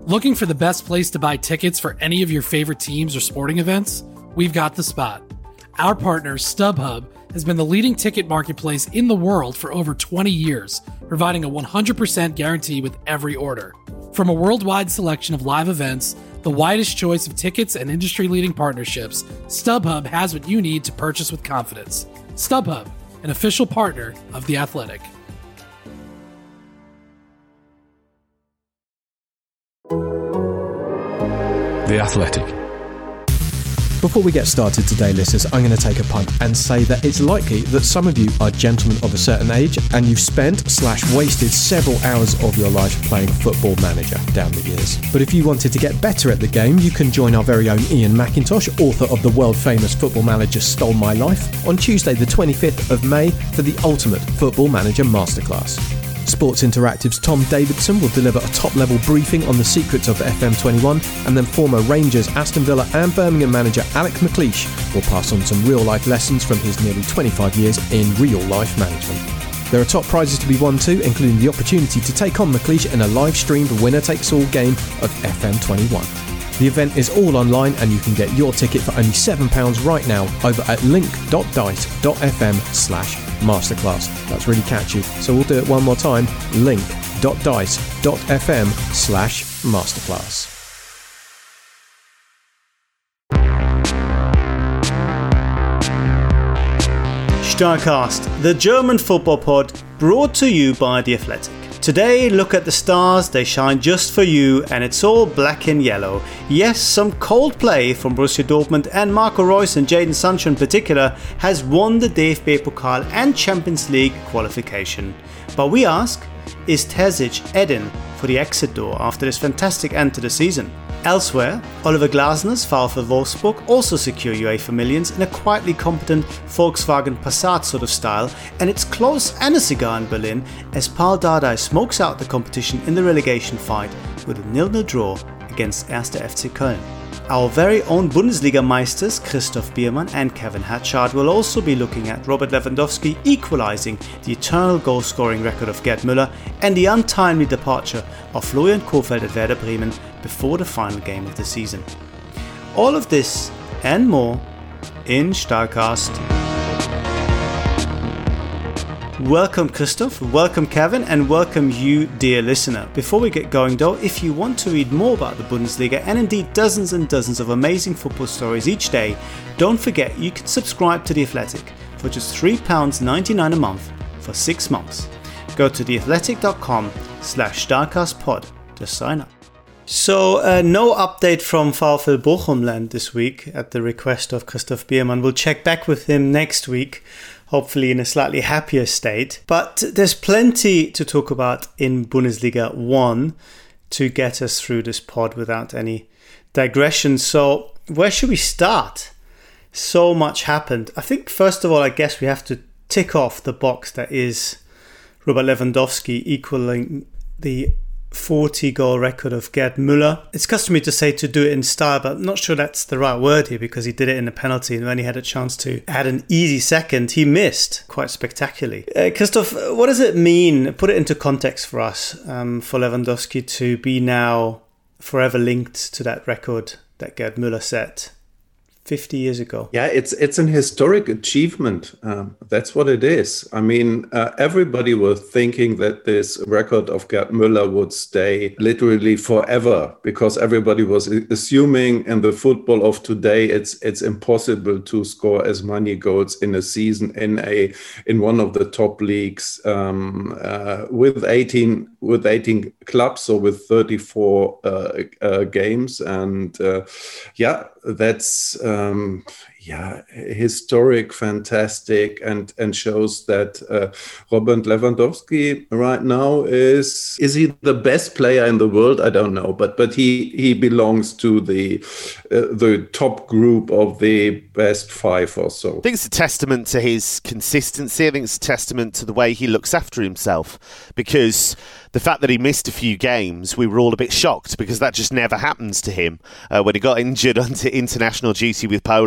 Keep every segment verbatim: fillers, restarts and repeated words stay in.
Looking for the best place to buy tickets for any of your favorite teams or sporting events? We've got the spot. Our partner, StubHub, has been the leading ticket marketplace in the world for over twenty years, providing a one hundred percent guarantee with every order. From a worldwide selection of live events, the widest choice of tickets and industry-leading partnerships, StubHub has what you need to purchase with confidence. StubHub, an official partner of The Athletic. The Athletic. Before we get started today, listeners, I'm going to take a punt and say that it's likely that some of you are gentlemen of a certain age and you've spent slash wasted several hours of your life playing Football Manager down the years. But if you wanted to get better at the game, you can join our very own Ian McIntosh, author of the world-famous Football Manager Stole My Life, on Tuesday the twenty-fifth of May for the Ultimate Football Manager Masterclass. Sports Interactive's Tom Davidson will deliver a top-level briefing on the secrets of F M twenty-one, and then former Rangers, Aston Villa and Birmingham manager Alec McLeish will pass on some real-life lessons from his nearly twenty-five years in real-life management. There are top prizes to be won too, including the opportunity to take on McLeish in a live-streamed winner-takes-all game of F M twenty-one. The event is all online and you can get your ticket for only seven pounds right now over at link.dice.fm slash masterclass. That's really catchy, so we'll do it one more time, link.dice.fm slash masterclass. Starcast, the German football pod, brought to you by The Athletic. Today, look at the stars, they shine just for you, and it's all black and yellow. Yes, some cold play from Borussia Dortmund, and Marco Reus and Jadon Sancho in particular has won the D F B Pokal and Champions League qualification. But we ask, is Terzic heading for the exit door after this fantastic end to the season? Elsewhere, Oliver Glasner's VfL Wolfsburg also secure UEFA millions in a quietly competent Volkswagen Passat sort of style, and it's close and a cigar in Berlin as Paul Dardai smokes out the competition in the relegation fight with a nil nil draw against Erster F C Köln. Our very own Bundesliga meisters Christoph Biermann and Kevin Hatchard will also be looking at Robert Lewandowski equalising the eternal goal-scoring record of Gerd Müller and the untimely departure of Florian Kohfeldt at Werder Bremen before the final game of the season. All of this and more in Starcast. Welcome Christoph, welcome Kevin, and welcome you dear listener. Before we get going though, if you want to read more about the Bundesliga and indeed dozens and dozens of amazing football stories each day, don't forget you can subscribe to The Athletic for just three pounds ninety-nine a month for six months. Go to theathletic.com slash starcastpod to sign up. So uh, no update from VfL Bochumland this week at the request of Christoph Biermann. We'll check back with him next week, hopefully in a slightly happier state. But there's plenty to talk about in Bundesliga one to get us through this pod without any digression. So where should we start? So much happened. I think first of all, I guess we have to tick off the box that is Robert Lewandowski equaling the forty goal record of Gerd Müller. It's customary to say to do it in style, but I'm not sure that's the right word here because he did it in a penalty, and when he had a chance to add an easy second, he missed quite spectacularly. Uh, Christoph, what does it mean? Put it into context for us, um, for Lewandowski to be now forever linked to that record that Gerd Müller set fifty years ago. Yeah, it's it's an historic achievement. Um, that's what it is. I mean, uh, everybody was thinking that this record of Gerd Müller would stay literally forever, because everybody was assuming in the football of today it's it's impossible to score as many goals in a season in a in one of the top leagues um, uh, with eighteen with eighteen clubs, so with thirty-four uh, uh, games, and uh, yeah, that's. Uh, Um, yeah, historic, fantastic, and and shows that uh, Robert Lewandowski right now is is he the best player in the world? I don't know, but but he he belongs to the uh, the top group of the best five or so. I think it's a testament to his consistency. I think it's a testament to the way he looks after himself, because the fact that he missed a few games, we were all a bit shocked, because that just never happens to him. Uh, when he got injured onto international duty with Poland,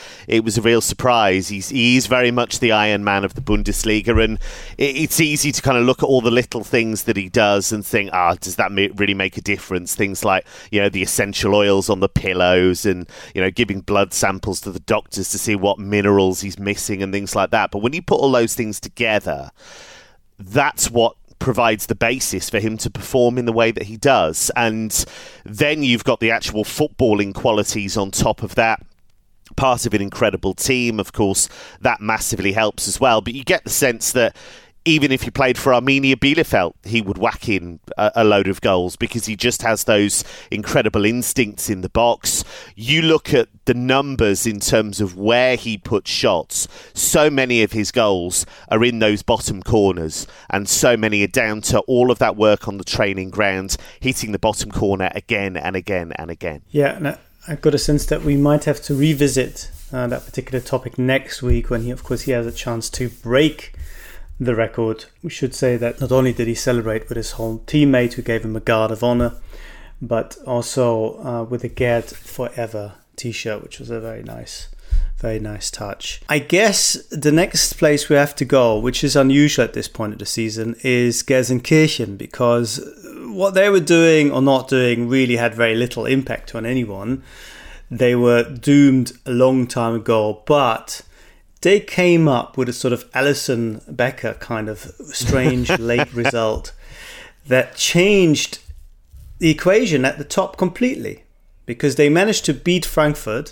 it was a real surprise. He's he's very much the Iron Man of the Bundesliga, and it, it's easy to kind of look at all the little things that he does and think, ah, oh, does that ma- really make a difference? Things like, you know, the essential oils on the pillows, and, you know, giving blood samples to the doctors to see what minerals he's missing and things like that. But when you put all those things together, that's what provides the basis for him to perform in the way that he does. And then you've got the actual footballing qualities on top of that. Part of an incredible team, of course, that massively helps as well. But you get the sense that even if he played for Arminia Bielefeld, he would whack in a, a load of goals because he just has those incredible instincts in the box. You look at the numbers in terms of where he puts shots. So many of his goals are in those bottom corners, and so many are down to all of that work on the training ground, hitting the bottom corner again and again and again. Yeah, and I've got a sense that we might have to revisit uh, that particular topic next week when he, of course, he has a chance to break the record. We should say that not only did he celebrate with his whole teammate who gave him a guard of honor, but also uh, with a Gerd Forever t-shirt, which was a very nice, very nice touch. I guess the next place we have to go, which is unusual at this point of the season, is Gelsenkirchen, because what they were doing or not doing really had very little impact on anyone. They were doomed a long time ago, but they came up with a sort of Alisson Becker kind of strange late result that changed the equation at the top completely, because they managed to beat Frankfurt,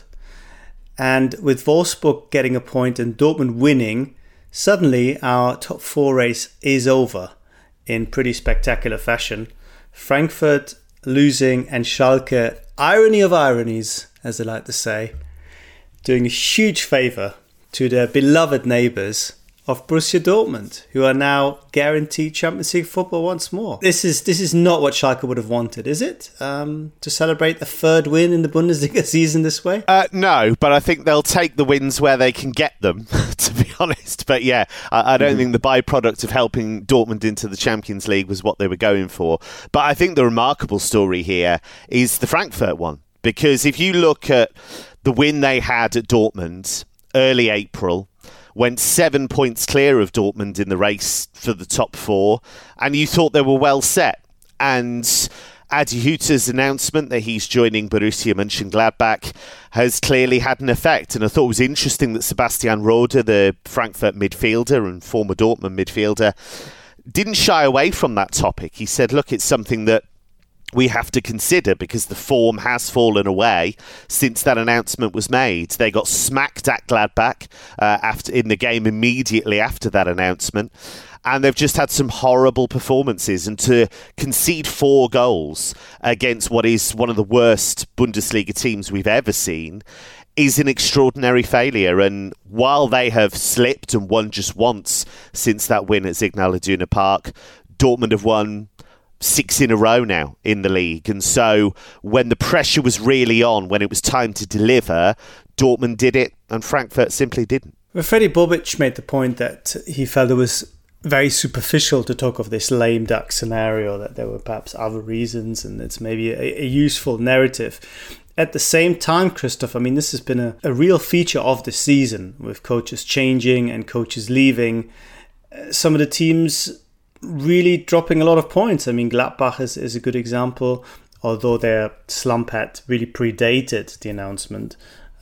and with Wolfsburg getting a point and Dortmund winning, suddenly our top four race is over in pretty spectacular fashion. Frankfurt losing and Schalke, irony of ironies, as they like to say, doing a huge favour to their beloved neighbours of Borussia Dortmund, who are now guaranteed Champions League football once more. This is this is not what Schalke would have wanted, is it? Um, to celebrate the third win in the Bundesliga season this way? Uh, no, but I think they'll take the wins where they can get them, to be honest. But yeah, I, I don't mm-hmm. think the byproduct of helping Dortmund into the Champions League was what they were going for. But I think the remarkable story here is the Frankfurt one, because if you look at the win they had at Dortmund early April, went seven points clear of Dortmund in the race for the top four, and you thought they were well set. And Adi Hütter's announcement that he's joining Borussia Mönchengladbach has clearly had an effect. And I thought it was interesting that Sebastian Rode, the Frankfurt midfielder and former Dortmund midfielder, didn't shy away from that topic. He said, look, it's something that we have to consider because the form has fallen away since that announcement was made. They got smacked at Gladbach uh, after in the game immediately after that announcement, and they've just had some horrible performances. And to concede four goals against what is one of the worst Bundesliga teams we've ever seen is an extraordinary failure. And while they have slipped and won just once since that win at Signal Iduna Park, Dortmund have won six in a row now in the league. And so when the pressure was really on, when it was time to deliver, Dortmund did it and Frankfurt simply didn't. Well, Freddy Bobic made the point that he felt it was very superficial to talk of this lame duck scenario, that there were perhaps other reasons and it's maybe a, a useful narrative. At the same time, Christoph, I mean, this has been a, a real feature of the season with coaches changing and coaches leaving. Uh, some of the teams really dropping a lot of points. I mean, Gladbach is, is a good example, although their slump had really predated the announcement.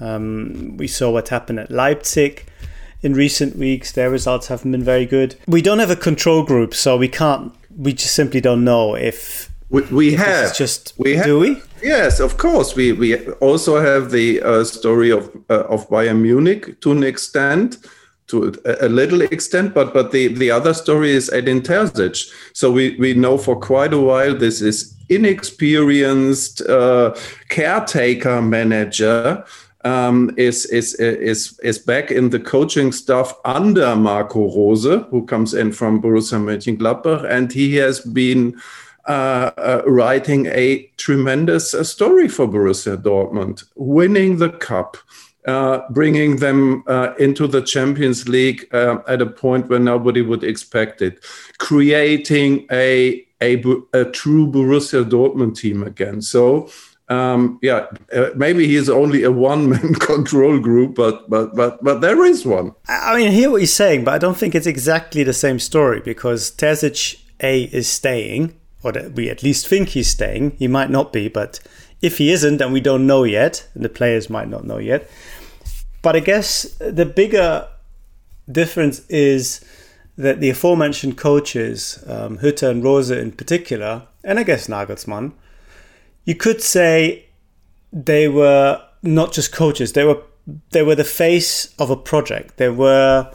Um, we saw what happened at Leipzig in recent weeks. Their results haven't been very good. We don't have a control group, so we can't, we just simply don't know if we, we if have. This is just, we have, do we? Yes, of course. We we also have the uh, story of uh, of Bayern Munich to an extent. To a little extent, but but the, the other story is Edin Terzic. So we, we know for quite a while this is inexperienced uh, caretaker manager um, is is is is back in the coaching staff under Marco Rose, who comes in from Borussia Mönchengladbach, and he has been uh, uh, writing a tremendous uh, story for Borussia Dortmund, winning the cup. Uh, bringing them uh, into the Champions League uh, at a point where nobody would expect it, creating a, a, a true Borussia Dortmund team again. So Um, yeah, uh, maybe he's only a one-man control group, but but but but there is one. I mean, I hear what you're saying, but I don't think it's exactly the same story, because Terzic, A, is staying, or that we at least think he's staying. He might not be, but if he isn't, and we don't know yet, and the players might not know yet. But I guess the bigger difference is that the aforementioned coaches, um, Hütter and Rose in particular, and I guess Nagelsmann, you could say they were not just coaches. They were they were the face of a project. They were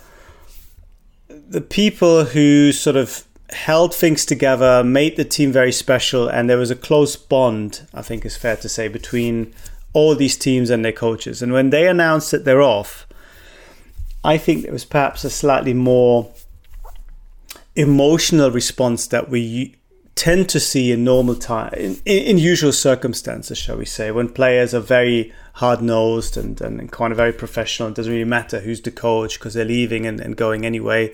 the people who sort of held things together, made the team very special, and there was a close bond, I think is fair to say, between all these teams and their coaches. And when they announced that they're off, I think there was perhaps a slightly more emotional response that we tend to see in normal time, in, in usual circumstances, shall we say, when players are very hard-nosed and, and kind of very professional. It doesn't really matter who's the coach because they're leaving and, and going anyway.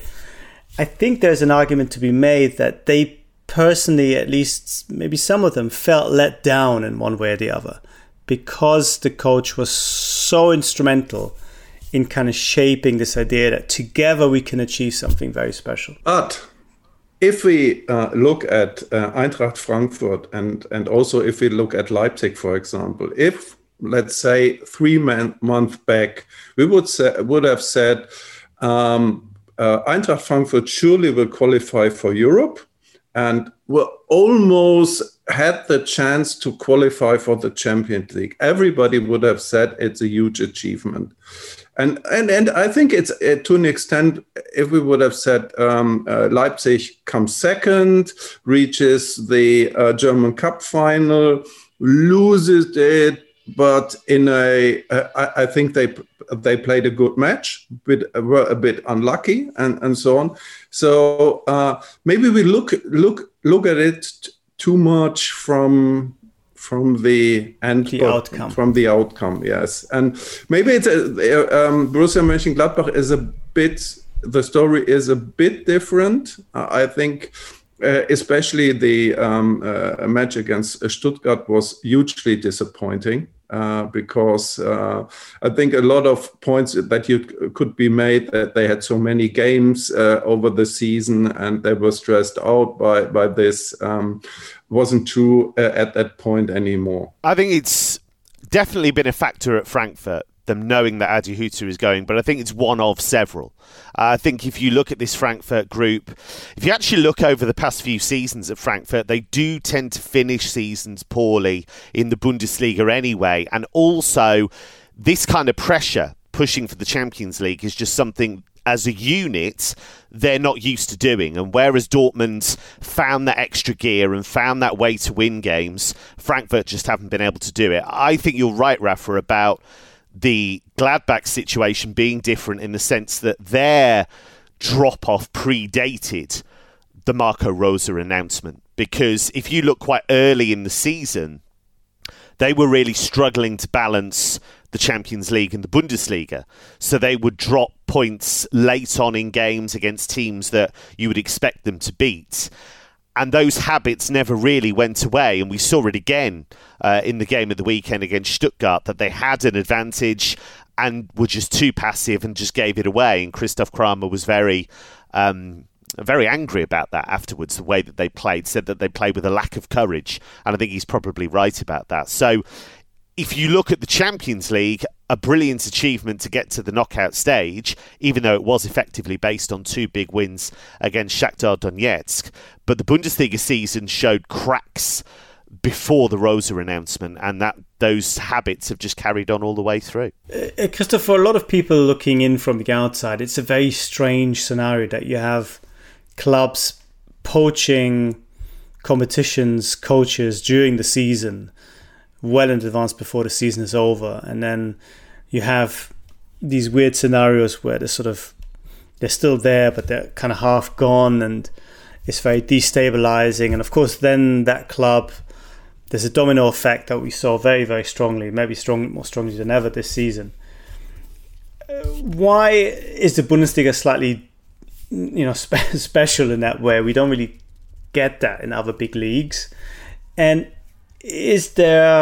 I think there's an argument to be made that they personally, at least maybe some of them, felt let down in one way or the other because the coach was so instrumental in kind of shaping this idea that together we can achieve something very special. But if we uh, look at uh, Eintracht Frankfurt and, and also if we look at Leipzig, for example, if, let's say, three man, months back, we would say, would have said um, uh, Eintracht Frankfurt surely will qualify for Europe and will almost had the chance to qualify for the Champions League. Everybody would have said it's a huge achievement. And and and I think it's uh, to an extent, if we would have said um, uh, Leipzig comes second, reaches the uh, German Cup final, loses it, but in a, uh, I, I think they they played a good match, but were a bit unlucky and, and so on. So uh, maybe we look look look at it t- too much from. From the end, the outcome. From the outcome, yes, and maybe it's a, um, Borussia Mönchengladbach is a bit. The story is a bit different. Uh, I think, uh, especially the um, uh, match against Stuttgart was hugely disappointing uh, because uh, I think a lot of points that you could be made that they had so many games uh, over the season and they were stressed out by by this. Um, wasn't true uh, at that point anymore. I think it's definitely been a factor at Frankfurt, them knowing that Adi Hütter is going, but I think it's one of several. Uh, I think if you look at this Frankfurt group, if you actually look over the past few seasons at Frankfurt, they do tend to finish seasons poorly in the Bundesliga anyway, and also this kind of pressure pushing for the Champions League is just something as a unit they're not used to doing. And whereas Dortmund found that extra gear and found that way to win games, Frankfurt just haven't been able to do it. I think you're right, Rafa, about the Gladbach situation being different in the sense that their drop-off predated the Marco Rose announcement. Because if you look quite early in the season, they were really struggling to balance the Champions League and the Bundesliga. So they would drop points late on in games against teams that you would expect them to beat. And those habits never really went away. And we saw it again uh, in the game of the weekend against Stuttgart, that they had an advantage and were just too passive and just gave it away. And Christoph Kramer was very... Um, very angry about that afterwards, the way that they played, said that they played with a lack of courage. And I think he's probably right about that. So if you look at the Champions League, a brilliant achievement to get to the knockout stage, even though it was effectively based on two big wins against Shakhtar Donetsk. But the Bundesliga season showed cracks before the Rosa announcement, and that those habits have just carried on all the way through. Uh, Christopher, for a lot of people looking in from the outside, it's a very strange scenario that you have clubs poaching competitions, coaches during the season, well in advance before the season is over. And then you have these weird scenarios where they're sort of, they're still there, but they're kind of half gone, and it's very destabilizing. And of course, then that club, there's a domino effect that we saw very, very strongly, maybe strong, more strongly than ever this season. Why is the Bundesliga slightly, you know, spe- special in that way? We don't really get that in other big leagues. And is there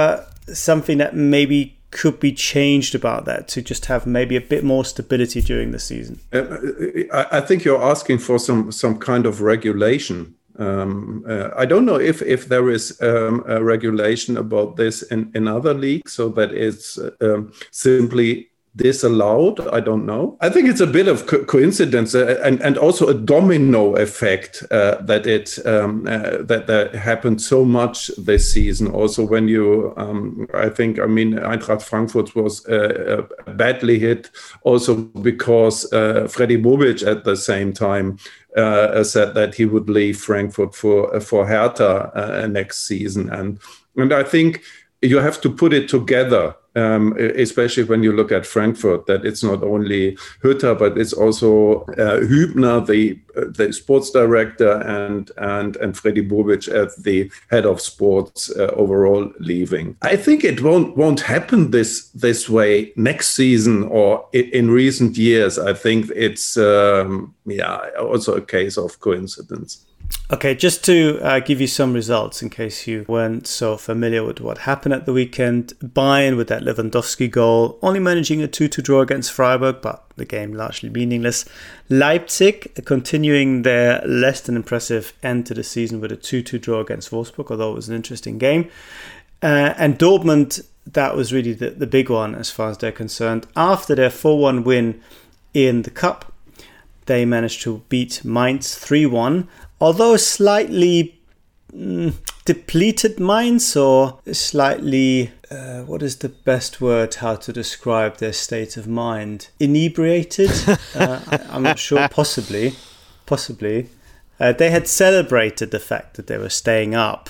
something that maybe could be changed about that to just have maybe a bit more stability during the season? Uh, I, I think you're asking for some some kind of regulation. Um, uh, I don't know if, if there is um, a regulation about this in, in other leagues, so that it's um, simply disallowed. I don't know. I think it's a bit of co- coincidence uh, and, and also a domino effect uh, that it um, uh, that that happened so much this season. Also, when you, um, I think, I mean, Eintracht Frankfurt was uh, badly hit, also because uh, Freddy Bobic at the same time uh, said that he would leave Frankfurt for for Hertha uh, next season, and and I think you have to put it together. Um, especially when you look at Frankfurt, that it's not only Hütter, but it's also uh, Hübner, the the sports director, and and and Freddy Bobic as the head of sports uh, overall leaving. I think it won't won't happen this this way next season or in, in recent years. I think it's um, yeah also a case of coincidence. Okay, just to uh, give you some results in case you weren't so familiar with what happened at the weekend. Bayern with that Lewandowski goal, only managing a two two draw against Freiburg, but the game largely meaningless. Leipzig continuing their less than impressive end to the season with a two two draw against Wolfsburg, although it was an interesting game. Uh, and Dortmund, that was really the, the big one as far as they're concerned. After their four one win in the Cup, they managed to beat Mainz three one. Although slightly mm, depleted Mainz, or slightly, uh, what is the best word how to describe their state of mind? Inebriated? uh, I, I'm not sure, possibly. Possibly. Uh, they had celebrated the fact that they were staying up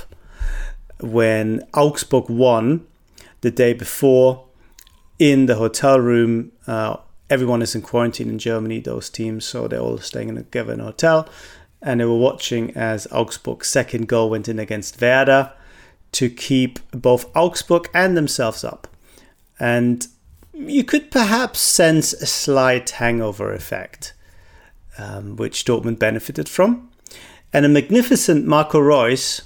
when Augsburg won the day before in the hotel room. Uh, everyone is in quarantine in Germany, those teams, so they're all staying together in a hotel. And they were watching as Augsburg's second goal went in against Werder to keep both Augsburg and themselves up. And you could perhaps sense a slight hangover effect, um, which Dortmund benefited from. And a magnificent Marco Reus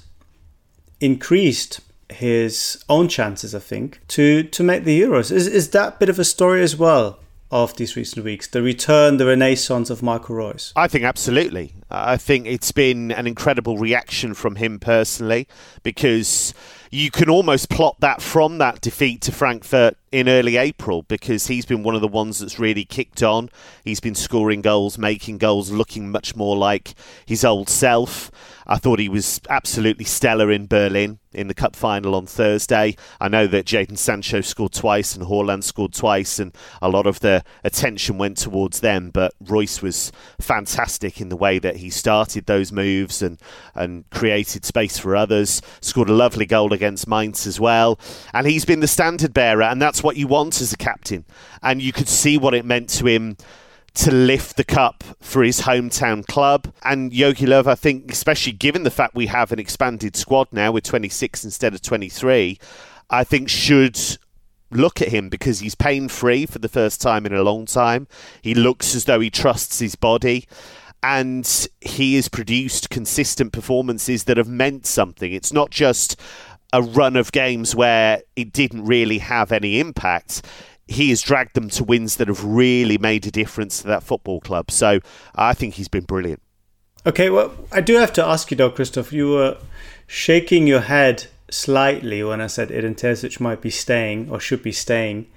increased his own chances, I think, to, to make the Euros. Is, is that a bit of a story as well of these recent weeks, the return, the renaissance of Marco Reus? I think absolutely. I think it's been an incredible reaction from him personally, because you can almost plot that from that defeat to Frankfurt in early April, because he's been one of the ones that's really kicked on. He's been scoring goals, making goals, looking much more like his old self. I thought he was absolutely stellar in Berlin in the cup final on Thursday. I know that Jadon Sancho scored twice and Haaland scored twice, and a lot of the attention went towards them, but Reus was fantastic in the way that he started those moves and, and created space for others. Scored a lovely goal against Mainz as well, and he's been the standard bearer, and that's what you want as a captain. And you could see what it meant to him to lift the cup for his hometown club. And Jogi Löw, I think, especially given the fact we have an expanded squad now with twenty-six instead of twenty-three, I think should look at him, because he's pain-free for the first time in a long time. He looks as though he trusts his body, and he has produced consistent performances that have meant something. It's not just a run of games where it didn't really have any impact. He has dragged them to wins that have really made a difference to that football club. So I think he's been brilliant. Okay, well, I do have to ask you though, Christoph, you were shaking your head slightly when I said Edin Terzic might be staying or should be staying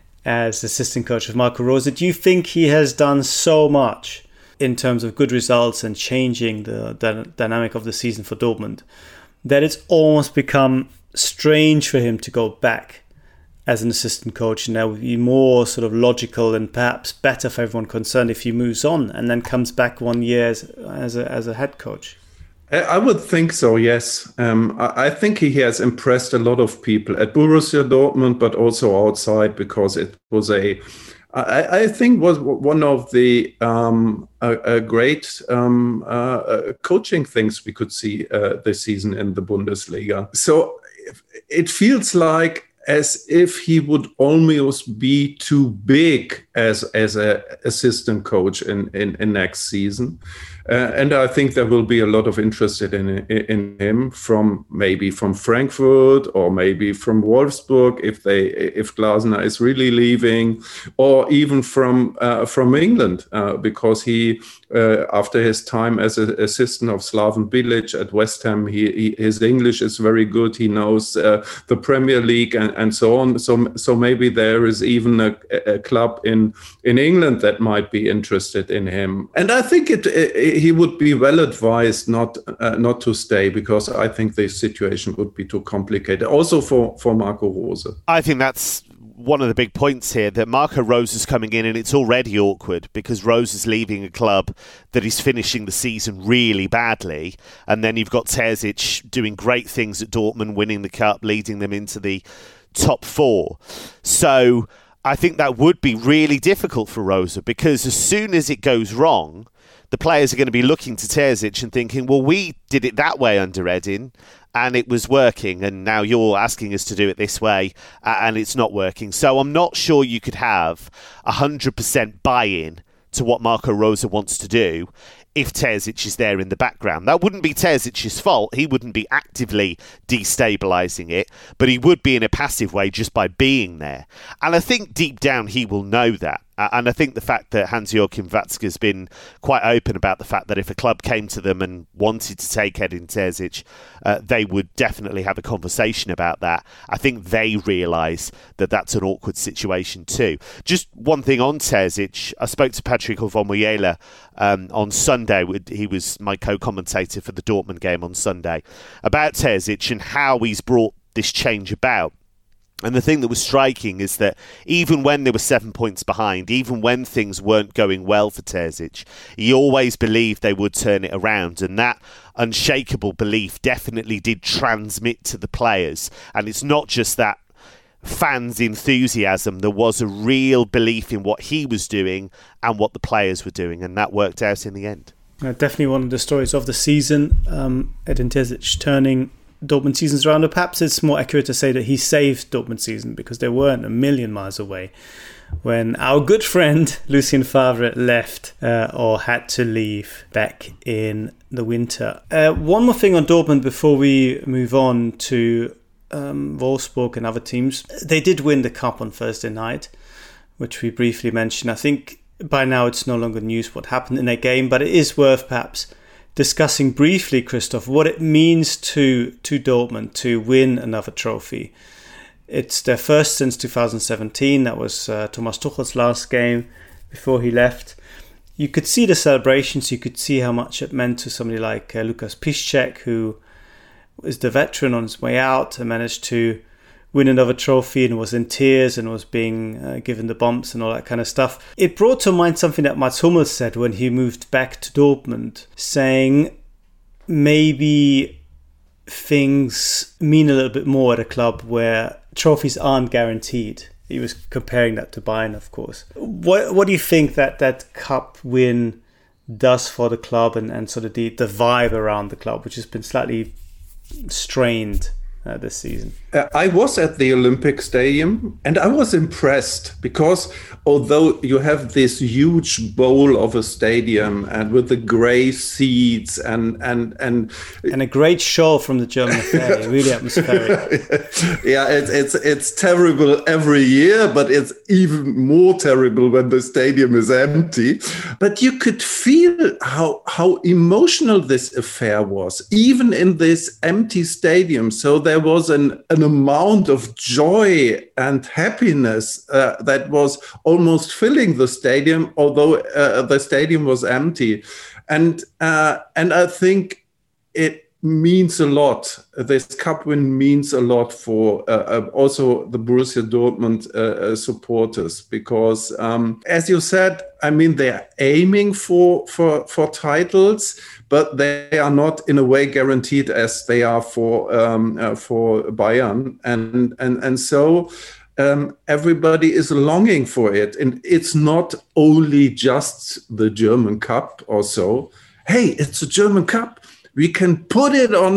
as assistant coach of Marco Rose. Do you think he has done so much in terms of good results and changing the, the dynamic of the season for Dortmund that it's almost become strange for him to go back as an assistant coach, and that would be more sort of logical and perhaps better for everyone concerned if he moves on and then comes back one year as, as, a, as a head coach? I would think so, yes. Um, I think he has impressed a lot of people at Borussia Dortmund, but also outside, because it was a, I, I think was one of the um, a, a great um, uh, coaching things we could see uh, this season in the Bundesliga. So it feels like as if he would almost be too big as as a assistant coach in, in, in next season. Uh, and I think there will be a lot of interest in, in him from maybe from Frankfurt or maybe from Wolfsburg if they if Glasner is really leaving, or even from uh, from England uh, because he uh, after his time as an assistant of Slaven Bilic at West Ham, he, he his English is very good. He knows uh, the Premier League and, and so on. So so maybe there is even a, a club in in England that might be interested in him. And I think it, it he would be well advised not uh, not to stay, because I think the situation would be too complicated. Also for for Marco Rose. I think that's one of the big points here, that Marco Rose is coming in and it's already awkward because Rose is leaving a club that is finishing the season really badly, and then you've got Terzic doing great things at Dortmund, winning the cup, leading them into the top four. So I think that would be really difficult for Rose, because as soon as it goes wrong, the players are going to be looking to Terzic and thinking, well, we did it that way under Edin and it was working, and now you're asking us to do it this way uh, and it's not working. So I'm not sure you could have one hundred percent buy-in to what Marco Rose wants to do if Terzic is there in the background. That wouldn't be Terzic's fault. He wouldn't be actively destabilising it, but he would be in a passive way just by being there. And I think deep down he will know that. And I think the fact that Hans-Joachim Watzke has been quite open about the fact that if a club came to them and wanted to take Edin Terzic, uh, they would definitely have a conversation about that. I think they realise that that's an awkward situation too. Just one thing on Terzic, I spoke to Patrick Ovomoyela um, on Sunday. He was my co-commentator for the Dortmund game on Sunday, about Terzic and how he's brought this change about. And the thing that was striking is that even when they were seven points behind, even when things weren't going well for Terzic, he always believed they would turn it around. And that unshakable belief definitely did transmit to the players. And it's not just that fans' enthusiasm. There was a real belief in what he was doing and what the players were doing. And that worked out in the end. Uh, definitely one of the stories of the season. Um, Edin Terzic turning Dortmund seasons around, or perhaps it's more accurate to say that he saved Dortmund season, because they weren't a million miles away when our good friend Lucien Favre left uh, or had to leave back in the winter. Uh, one more thing on Dortmund before we move on to um, Wolfsburg and other teams. They did win the cup on Thursday night, which we briefly mentioned. I think by now it's no longer news what happened in that game, but it is worth perhaps discussing briefly, Christoph, what it means to to Dortmund to win another trophy. It's their first since two thousand seventeen. That was uh, Thomas Tuchel's last game before he left. You could see the celebrations. You could see how much it meant to somebody like uh, Lukas Piszczek, who is the veteran on his way out and managed to win another trophy and was in tears and was being uh, given the bumps and all that kind of stuff. It brought to mind something that Mats Hummels said when he moved back to Dortmund, saying maybe things mean a little bit more at a club where trophies aren't guaranteed. He was comparing that to Bayern, of course. What what do you think that that cup win does for the club and, and sort of the, the vibe around the club, which has been slightly strained Uh, this season? Uh, I was at the Olympic Stadium and I was impressed, because although you have this huge bowl of a stadium and with the grey seats and and and and a great show from the German Ferry, really atmospheric. Yeah, it's it's it's terrible every year, but it's even more terrible when the stadium is empty. But you could feel how how emotional this affair was, even in this empty stadium. So there was an an amount of joy and happiness uh, that was almost filling the stadium, although uh, the stadium was empty. And uh, and I think it means a lot. This cup win means a lot for uh, uh, also the Borussia Dortmund uh, uh, supporters, because um, as you said, I mean, they're aiming for for for titles, but they are not in a way guaranteed as they are for um, uh, for Bayern, and and and so um, everybody is longing for it, and it's not only just the German Cup or so. Hey, it's a German Cup. We can put it on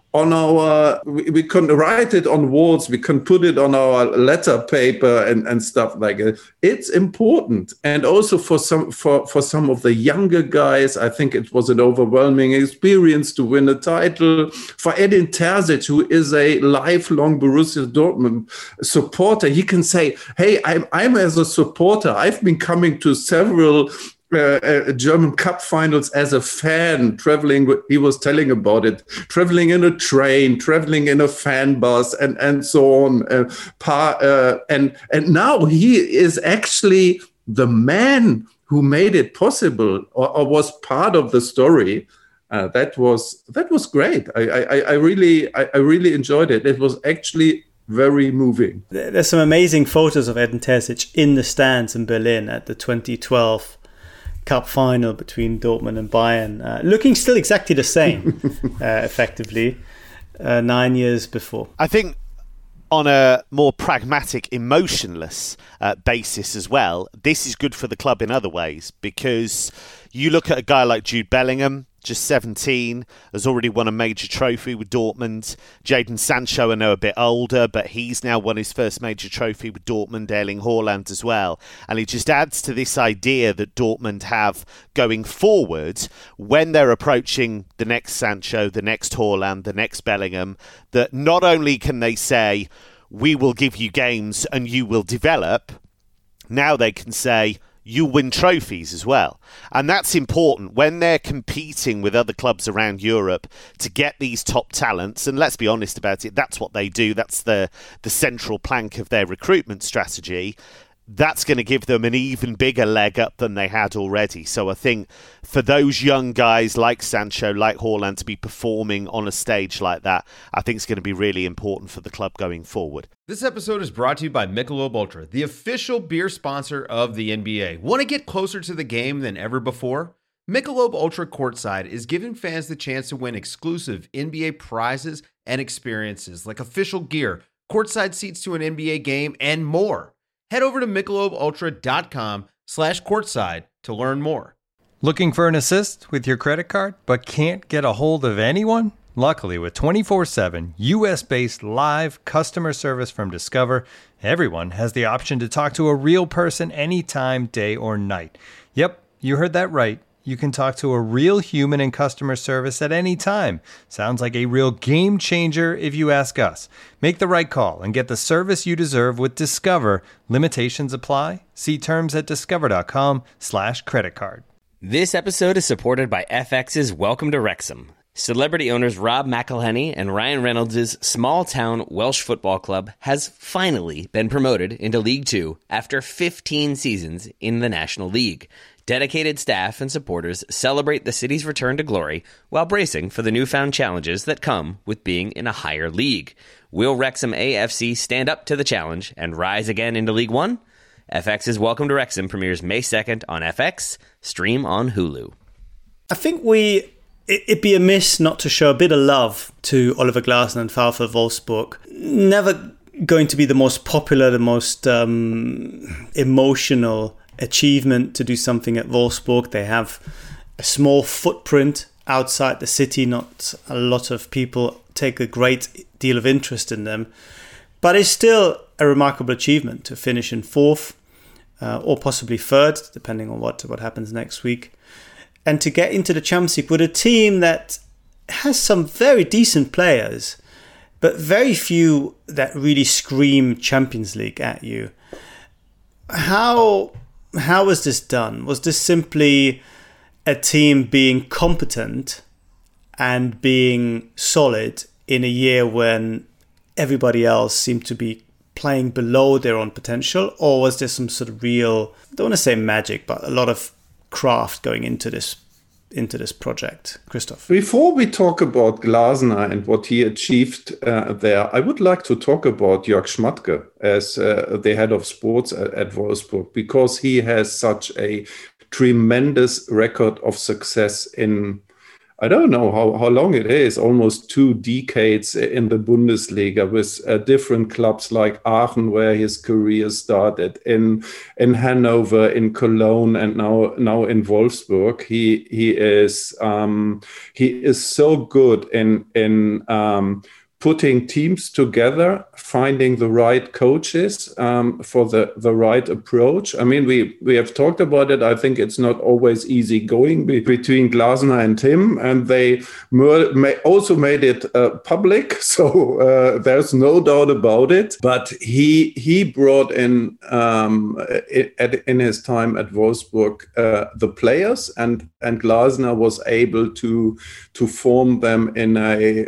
on our, we, we can write it on walls, we can put it on our letter paper and, and stuff like that. It's important. And also for some, for, for some of the younger guys, I think it was an overwhelming experience to win a title. For Edin Terzic, who is a lifelong Borussia Dortmund supporter, he can say, hey, I'm, I'm as a supporter, I've been coming to several Uh, uh, German Cup finals as a fan, traveling, he was telling about it, traveling in a train, traveling in a fan bus, and, and so on. Uh, par, uh, and, and now he is actually the man who made it possible, or, or was part of the story. Uh, that was that was great. I, I, I really I, I really enjoyed it. It was actually very moving. There's some amazing photos of Edin Terzic in the stands in Berlin at the twenty twelve Cup final between Dortmund and Bayern, uh, looking still exactly the same, uh, effectively, uh, nine years before. I think on a more pragmatic, emotionless uh, basis as well, this is good for the club in other ways, because you look at a guy like Jude Bellingham, just seventeen, has already won a major trophy with Dortmund. Jadon Sancho, I know, a bit older, but he's now won his first major trophy with Dortmund, Erling Haaland as well. And it just adds to this idea that Dortmund have going forward, when they're approaching the next Sancho, the next Haaland, the next Bellingham, that not only can they say, we will give you games and you will develop, now they can say, you win trophies as well. And that's important when they're competing with other clubs around Europe to get these top talents. And let's be honest about it, that's what they do. That's the, the central plank of their recruitment strategy. That's going to give them an even bigger leg up than they had already. So I think for those young guys like Sancho, like Haaland, to be performing on a stage like that, I think it's going to be really important for the club going forward. This episode is brought to you by Michelob Ultra, the official beer sponsor of the N B A. Want to get closer to the game than ever before? Michelob Ultra Courtside is giving fans the chance to win exclusive N B A prizes and experiences like official gear, courtside seats to an N B A game, and more. Head over to michelobultra.com slash courtside to learn more. Looking for an assist with your credit card but can't get a hold of anyone? Luckily, with twenty-four seven U S-based live customer service from Discover, everyone has the option to talk to a real person anytime, day or night. Yep, you heard that right. You can talk to a real human in customer service at any time. Sounds like a real game changer if you ask us. Make the right call and get the service you deserve with Discover. Limitations apply. See terms at discover.com slash credit card. This episode is supported by F X's Welcome to Wrexham. Celebrity owners Rob McElhenney and Ryan Reynolds' small-town Welsh football club has finally been promoted into League Two after fifteen seasons in the National League. Dedicated staff and supporters celebrate the city's return to glory while bracing for the newfound challenges that come with being in a higher league. Will Wrexham A F C stand up to the challenge and rise again into League One? F X's Welcome to Wrexham premieres May second on F X, stream on Hulu. I think we... It'd be amiss not to show a bit of love to Oliver Glasner and VfL Wolfsburg. Never going to be the most popular, the most um, emotional achievement to do something at Wolfsburg. They have a small footprint outside the city. Not a lot of people take a great deal of interest in them. But it's still a remarkable achievement to finish in fourth uh, or possibly third, depending on what, what happens next week. And to get into the Champions League with a team that has some very decent players, but very few that really scream Champions League at you. How how was this done? Was this simply a team being competent and being solid in a year when everybody else seemed to be playing below their own potential? Or was there some sort of real, I don't want to say magic, but a lot of craft going into this into this project? Christoph? Before we talk about Glasner and what he achieved uh, there, I would like to talk about Jörg Schmatke as uh, the head of sports at, at Wolfsburg, because he has such a tremendous record of success in, I don't know how, how long it is, almost two decades in the Bundesliga with uh, different clubs like Aachen, where his career started, in in Hanover, in Cologne, and now now in Wolfsburg. He he is um, he is so good in in um, putting teams together, finding the right coaches um, for the, the right approach. I mean, we, we have talked about it. I think it's not always easy going be- between Glasner and him, and they mur- may also made it uh, public, so uh, there's no doubt about it. But he he brought in, um, it, at, in his time at Wolfsburg, uh, the players, and, and Glasner was able to, to form them in a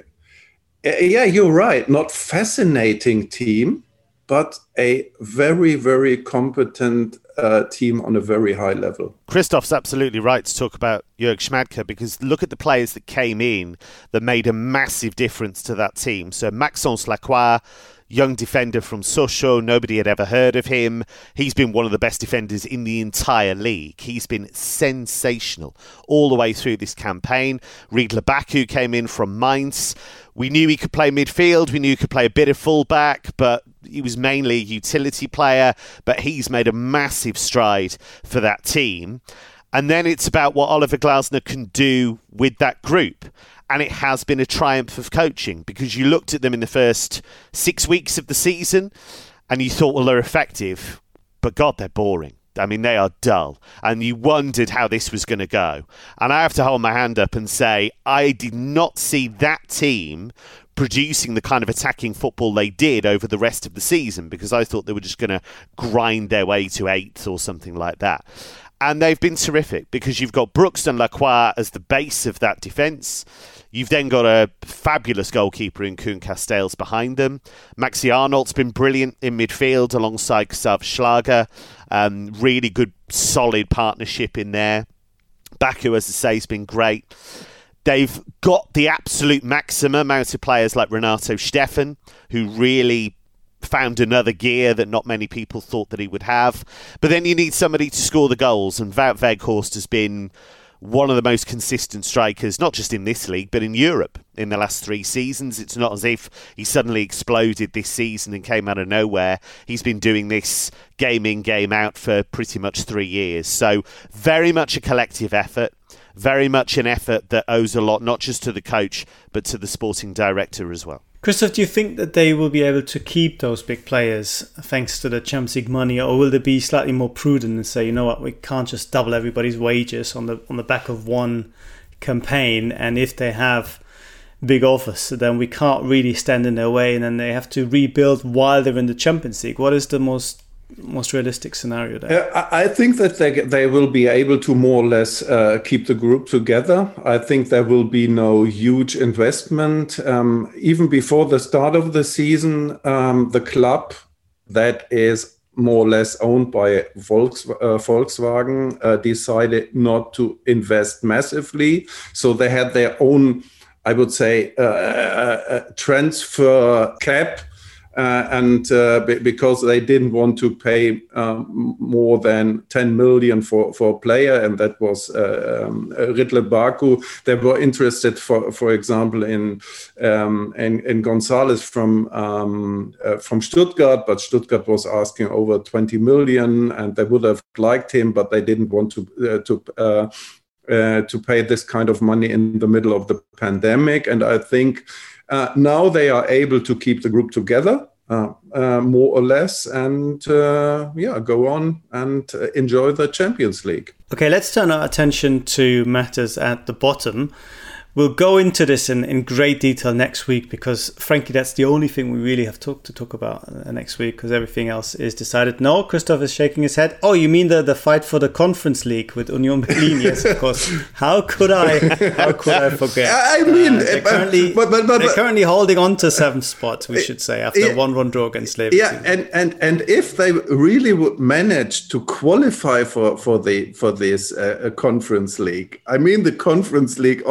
Yeah, you're right. Not fascinating team, but a very, very competent uh, team on a very high level. Christoph's absolutely right to talk about Jörg Schmadtke, because look at the players that came in that made a massive difference to that team. So Maxence Lacroix, young defender from Sochaux, nobody had ever heard of him. He's been one of the best defenders in the entire league. He's been sensational all the way through this campaign. Riedle Baku came in from Mainz. We knew he could play midfield. We knew he could play a bit of fullback, but he was mainly a utility player. But he's made a massive stride for that team. And then it's about what Oliver Glasner can do with that group. And it has been a triumph of coaching, because you looked at them in the first six weeks of the season and you thought, well, they're effective, but God, they're boring. I mean, they are dull. And you wondered how this was going to go. And I have to hold my hand up and say, I did not see that team producing the kind of attacking football they did over the rest of the season, because I thought they were just going to grind their way to eighth or something like that. And they've been terrific, because you've got Brooks and Lacroix as the base of that defence. You've then got a fabulous goalkeeper in Koen Casteels behind them. Maxi Arnold's been brilliant in midfield alongside Xav Schlager. Um, really good, solid partnership in there. Baku, as I say, has been great. They've got the absolute maximum out of players like Renato Steffen, who really found another gear that not many people thought that he would have. But then you need somebody to score the goals, and Wout Weghorst has been one of the most consistent strikers, not just in this league, but in Europe in the last three seasons. It's not as if he suddenly exploded this season and came out of nowhere. He's been doing this game in, game out for pretty much three years. So very much a collective effort, very much an effort that owes a lot, not just to the coach, but to the sporting director as well. Christoph, do you think that they will be able to keep those big players thanks to the Champions League money, or will they be slightly more prudent and say, you know what, we can't just double everybody's wages on the on the back of one campaign, and if they have big offers, then we can't really stand in their way, and then they have to rebuild while they're in the Champions League? What is the most most realistic scenario there? Uh, I think that they they will be able to more or less uh, keep the group together. I think there will be no huge investment. Um, even before the start of the season, um, the club that is more or less owned by Volks, uh, Volkswagen uh, decided not to invest massively. So they had their own, I would say, uh, uh, transfer cap. Uh, and uh, b- because they didn't want to pay um, more than ten million for, for a player, and that was uh, um, Riedle Baku. They were interested, for for example, in um, in, in Gonzalez from um, uh, from Stuttgart, but Stuttgart was asking over twenty million, and they would have liked him, but they didn't want to uh, to. Uh, uh, to pay this kind of money in the middle of the pandemic. And I think Uh, now they are able to keep the group together, uh, uh, more or less, and uh, yeah, go on and uh, enjoy the Champions League. Okay, let's turn our attention to matters at the bottom. We'll go into this in, in great detail next week, because frankly, that's the only thing we really have to, to talk about next week, because everything else is decided. No, Christoph is shaking his head. Oh, you mean the, the fight for the Conference League with Union Berlin? Yes, of course. How could I? How could I forget? I mean, uh, they're, currently, but, but, but, they're currently holding on to seventh spot, we should say, after yeah, one run draw against Leverkusen. Yeah, and, and, and if they really would manage to qualify for for the for this uh, Conference League, I mean, the Conference League already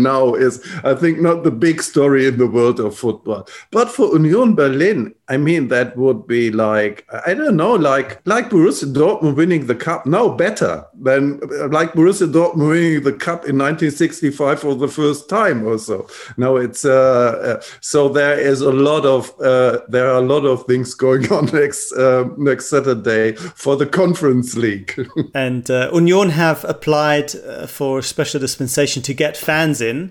now is, I think, not the big story in the world of football. But for Union Berlin, I mean, that would be like, I don't know, like like Borussia Dortmund winning the cup. No, better than like Borussia Dortmund winning the cup in nineteen sixty-five for the first time or so. No, it's uh, uh, so there is a lot of uh, there are a lot of things going on next uh, next Saturday for the Conference League. And uh, Union have applied uh, for special dispensation to get fans in,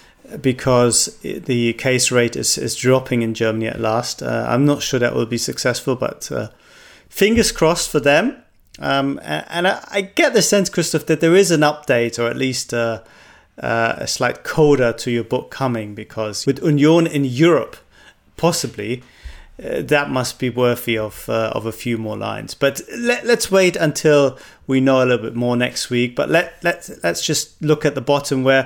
because the case rate is, is dropping in Germany at last. Uh, I'm not sure that will be successful, but uh, fingers crossed for them. Um, and and I, I get the sense, Christoph, that there is an update, or at least uh, uh, a slight coda to your book coming, because with Union in Europe, possibly, uh, that must be worthy of uh, of a few more lines. But let, let's wait until we know a little bit more next week. But let, let, let's just look at the bottom, where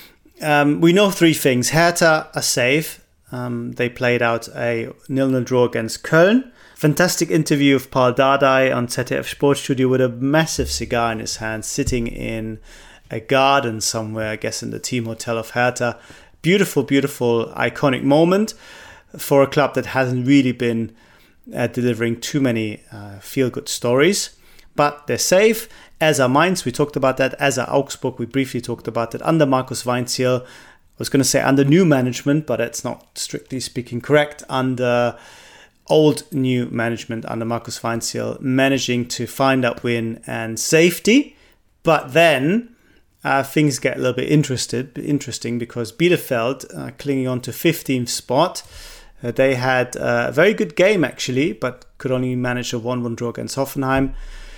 Um, we know three things. Hertha are safe. Um, they played out a nil nil draw against Köln. Fantastic interview of Paul Dardai on Z D F Sportstudio with a massive cigar in his hand, sitting in a garden somewhere, I guess in the team hotel of Hertha. Beautiful, beautiful, iconic moment for a club that hasn't really been uh, delivering too many uh, feel-good stories. But they're safe, as are Mainz, we talked about that, as are Augsburg, we briefly talked about that, under Markus Weinzierl. I was going to say under new management, but that's not strictly speaking correct. Under old new management, under Markus Weinzierl, managing to find that win and safety. But then uh, things get a little bit interested, interesting, because Bielefeld, uh, clinging on to fifteenth spot, uh, they had uh, a very good game actually, but could only manage a one one draw against Hoffenheim.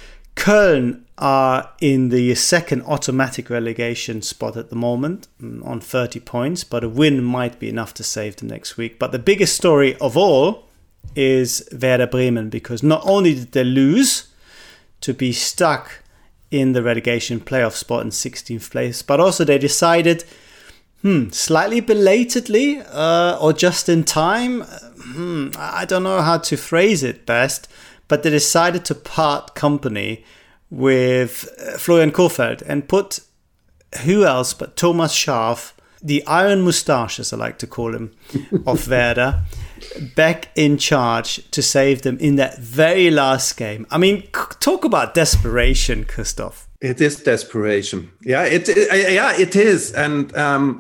Köln are in the second automatic relegation spot at the moment on thirty points, but a win might be enough to save them next week. But the biggest story of all is Werder Bremen, because not only did they lose to be stuck in the relegation playoff spot in sixteenth place, but also they decided, hmm, slightly belatedly uh, or just in time, hmm, I don't know how to phrase it best, but they decided to part company with Florian Kohfeldt and put who else but Thomas Schaaf, the Iron Moustache, as I like to call him, of Werder, back in charge to save them in that very last game. I mean, talk about desperation, Christoph. It is desperation. Yeah, it, it yeah, it is. And um,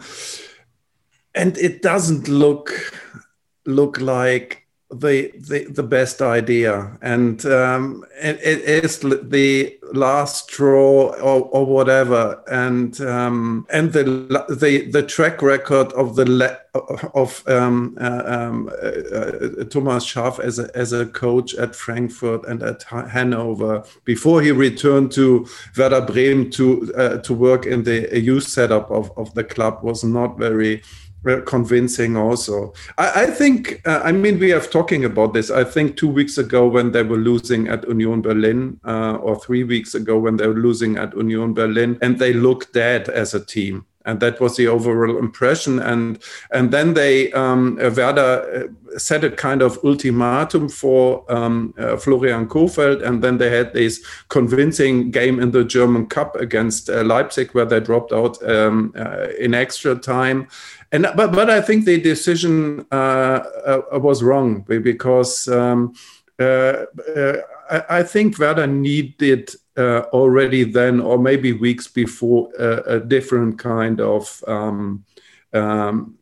and it doesn't look look like the the, the best idea, and um, it, it is the last straw or, or whatever, and um, and the the the track record of the le- of um, uh, um, uh, uh, Thomas Schaaf as a as a coach at Frankfurt and at Hanover before he returned to Werder Bremen to uh, to work in the youth setup of, of the club was not very convincing also. I, I think, uh, I mean, we are talking about this, I think two weeks ago when they were losing at Union Berlin, uh, or three weeks ago when they were losing at Union Berlin, and they looked dead as a team. And that was the overall impression. And and then they, um, Werder set a kind of ultimatum for um, uh, Florian Kohfeldt. And then they had this convincing game in the German Cup against uh, Leipzig, where they dropped out um, uh, in extra time. And but but I think the decision uh, uh, was wrong, because um, uh, uh, I, I think Werder needed uh, already then, or maybe weeks before, uh, a different kind of um, um,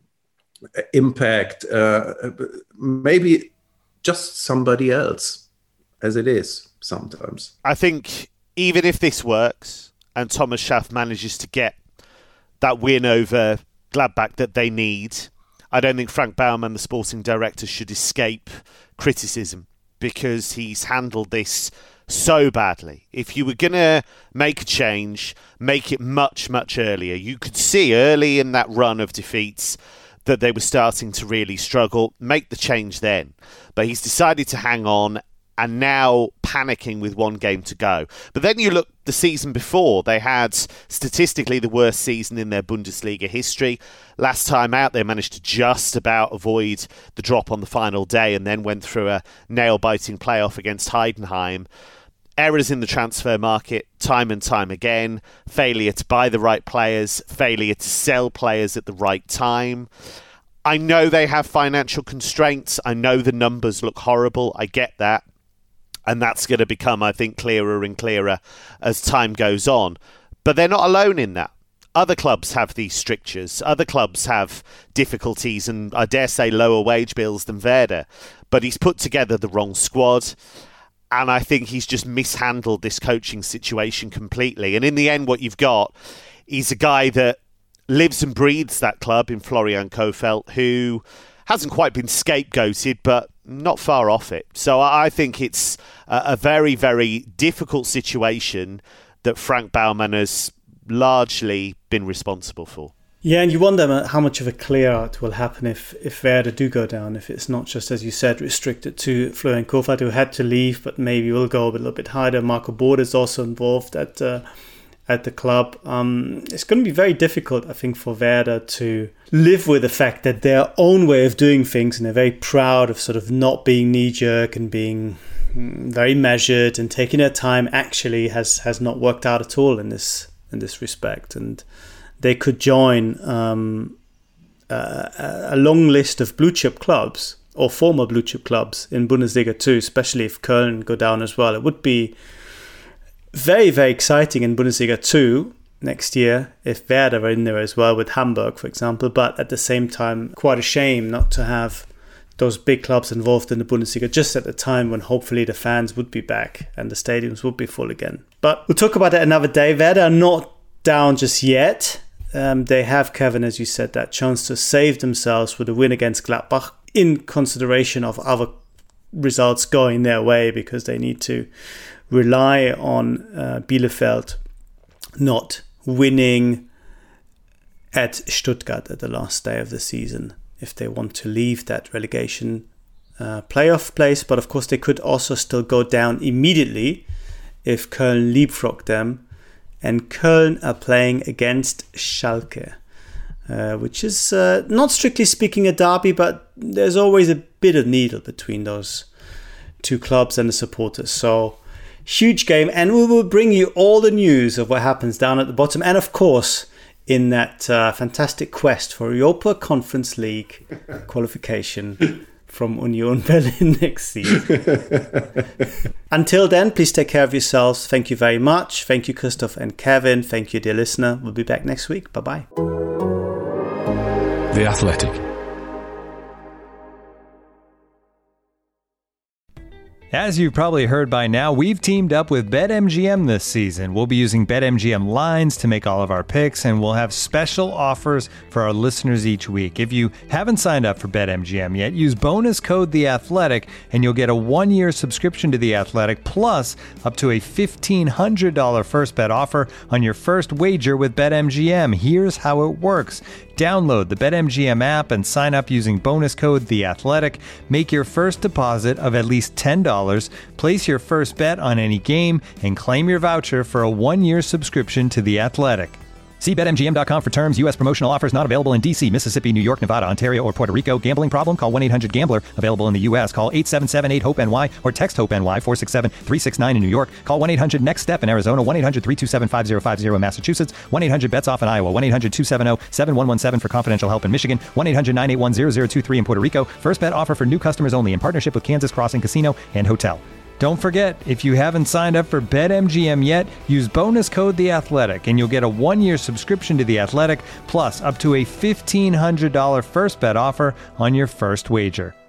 impact. Uh, maybe just somebody else, as it is sometimes. I think even if this works and Thomas Schaaf manages to get that win over Gladbach that they need, I don't think Frank Baumann, the sporting director, should escape criticism, because he's handled this so badly. If you were going to make a change, make it much, much earlier. You could see early in that run of defeats that they were starting to really struggle. Make the change then. But he's decided to hang on, and now panicking with one game to go. But then you look the season before, they had statistically the worst season in their Bundesliga history. Last time out, they managed to just about avoid the drop on the final day, and then went through a nail-biting playoff against Heidenheim. errors in the transfer market time and time again, failure to buy the right players, failure to sell players at the right time. I know they have financial constraints. I know the numbers look horrible. I get that. And that's going to become, I think, clearer and clearer as time goes on. But they're not alone in that. Other clubs have these strictures. Other clubs have difficulties and, I dare say, lower wage bills than Werder. But he's put together the wrong squad. And I think he's just mishandled this coaching situation completely. And in the end, what you've got is a guy that lives and breathes that club in Florian Kohfeldt, who hasn't quite been scapegoated, but not far off it. So I think it's a very, very difficult situation that Frank Baumann has largely been responsible for. Yeah, and you wonder how much of a clear-out will happen if, if Werder do go down, if it's not just, as you said, restricted to Florian Kohfeldt, who had to leave, but maybe will go a little bit higher. Marco Bode is also involved at uh, at the club. Um, it's going to be very difficult, I think, for Werder to live with the fact that their own way of doing things, and they're very proud of sort of not being knee-jerk and being very measured and taking their time, actually has, has not worked out at all in this in this respect. And they could join um, uh, a long list of blue chip clubs or former blue chip clubs in Bundesliga too, especially if Köln go down as well. It would be very, very exciting in Bundesliga two next year if Werder are in there as well, with Hamburg, for example. But at the same time, quite a shame not to have those big clubs involved in the Bundesliga just at the time when hopefully the fans would be back and the stadiums would be full again. But we'll talk about that another day. Werder are not down just yet. Um, they have, Kevin, as you said, that chance to save themselves with a win against Gladbach in consideration of other results going their way, because they need to rely on uh, Bielefeld not winning at Stuttgart at the last day of the season if they want to leave that relegation uh, playoff place. But of course they could also still go down immediately if Köln leapfrog them. And Köln are playing against Schalke, uh, which is uh, not strictly speaking a derby, but there's always a bit of needle between those two clubs and the supporters. So huge game, and we will bring you all the news of what happens down at the bottom, and of course in that uh, fantastic quest for Europa Conference League qualification from Union Berlin next season. Until then, please take care of yourselves. Thank you very much. Thank you, Christoph and Kevin. Thank you, dear listener. We'll be back next week. Bye-bye. The Athletic. As you've probably heard by now, we've teamed up with BetMGM this season. We'll be using BetMGM lines to make all of our picks, and we'll have special offers for our listeners each week. If you haven't signed up for BetMGM yet, use bonus code The Athletic, and you'll get a one-year subscription to The Athletic, plus up to a fifteen hundred dollars first bet offer on your first wager with BetMGM. Here's how it works. Download the BetMGM app and sign up using bonus code The Athletic. Make your first deposit of at least ten dollars, place your first bet on any game, and claim your voucher for a one-year subscription to The Athletic. See Bet M G M dot com for terms. U S promotional offers not available in D C, Mississippi, New York, Nevada, Ontario, or Puerto Rico. Gambling problem? Call one eight hundred gambler. Available in the U S. Call eight seven seven eight hope N Y or text HOPE-NY four six seven three six nine in New York. Call one eight hundred next step in Arizona. one eight hundred three two seven five zero five zero in Massachusetts. one eight hundred bets off in Iowa. one eight hundred two seven zero seven one one seven for confidential help in Michigan. one eight hundred nine eight one zero zero two three in Puerto Rico. First bet offer for new customers only in partnership with Kansas Crossing Casino and Hotel. Don't forget, if you haven't signed up for BetMGM yet, use bonus code The Athletic, and you'll get a one-year subscription to The Athletic, plus up to a fifteen hundred dollars first bet offer on your first wager.